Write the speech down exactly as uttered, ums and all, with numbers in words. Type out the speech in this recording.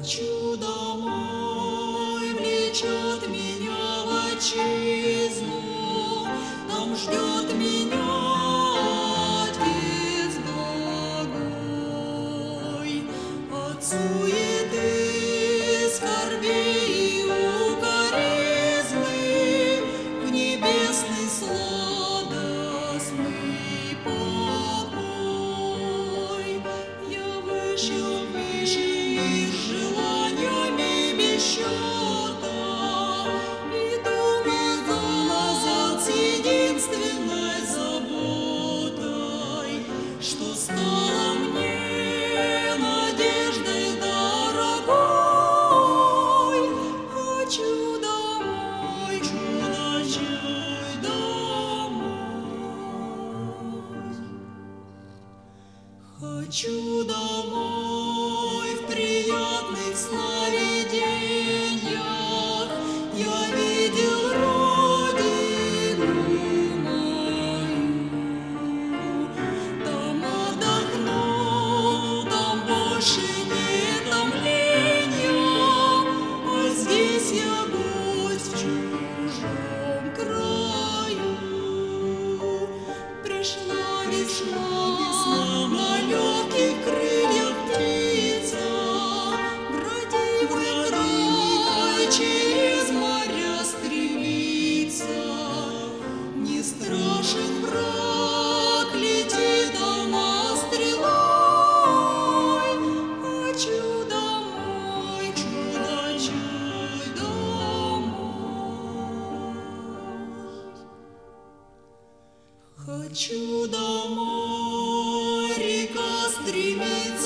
Хочу домой, влечет меня в отчизну, там ждет меня Отец благой. От суеты, скорбей и укоризны в небесный сладостный покой. Я выше, выше желаниями без счета, иду назад с единственной заботой, что стало мне надеждой дорогой. Хочу домой, чудо-чай домой. Хочу домой в приятных сновидениях. Я видел родину мою, там отдохну, там больше нет томления, а здесь я гость в чужом краю. Пришла весна, весна на легких крыльях птица, броди в край, через моря стремится. Не страшен враг, летит она стрелой. Хочу домой, чудо-чай домой. Хочу домой, река стремится